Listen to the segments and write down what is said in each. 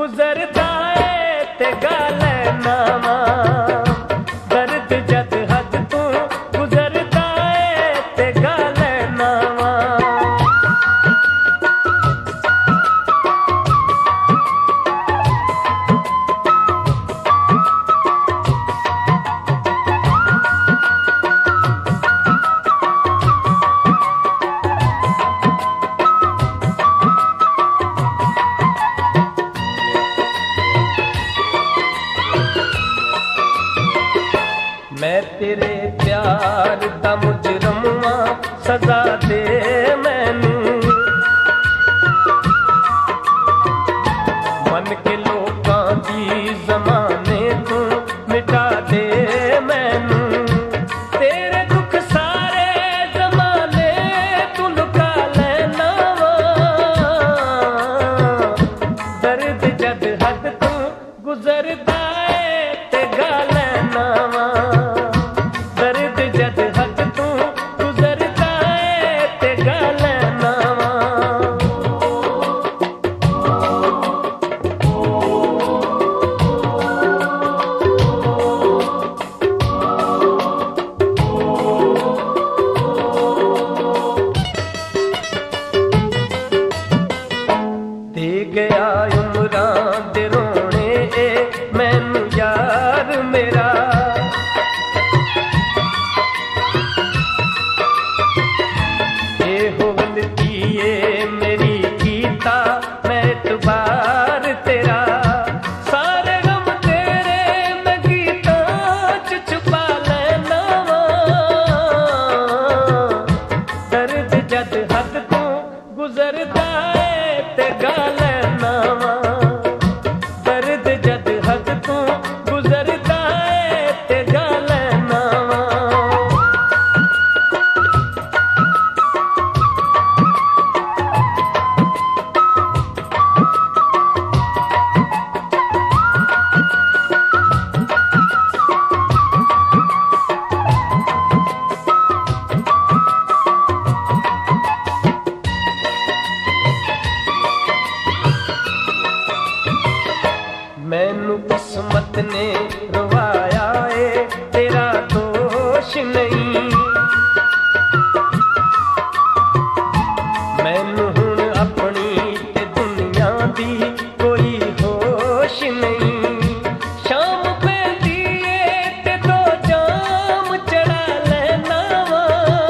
गुजरदा है ते गाले नावा दर्द जद हद तू गुजरदा है ते गाले नावा मैं तेरे प्यार दा मुजरम हां सजा दे मैनू मन के लोकां दी जमाने तू मिटा दे मैनू तेरे दुख सारे जमाने तू लुका लेना वा दर्द जद हद तू गुजरदा है ते गाले नावा दे गया उमरां दे रोने मैनू यार मेरा हो गलती मेरी कीता मैं एतबार तेरा सारे गम तेरे मैं गीतां च छुपा लेना वा दर्द जद हद तू गुजरदा है ते गाले नावा दर्द जद हद तू गुजरदा है ते गाले नावा मैनू किस्मत ने रवाया है तेरा दोष नहीं मैनू हुण अपनी ते दुनिया दी कोई होश नहीं शाम पैंदी ते दो जाम चढ़ा लेना वा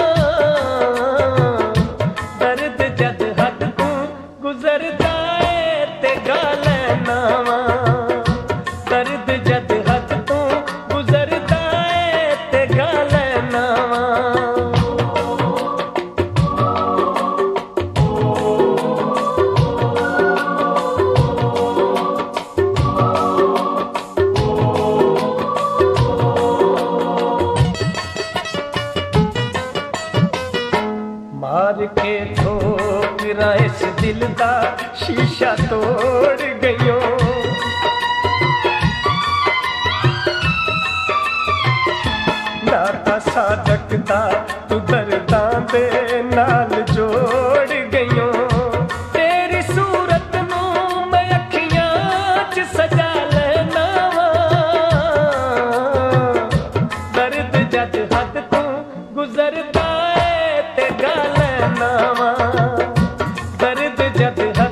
दर्द जद हद तू गुजरदा है ते गाले नावा दर्द जद हद तू गुजरदा है ते गाले नावा मार के ठोकरां इस दिल दा शीशा तोड़ गईयो नाता सादकदा तू दर्दां दे नाल जोड़ गईयो तेरी सूरत नू मैं अखियां च सजा लेना वा दर्द जद हद तू गुजरदा है ते गाले नावा दर्द जद हद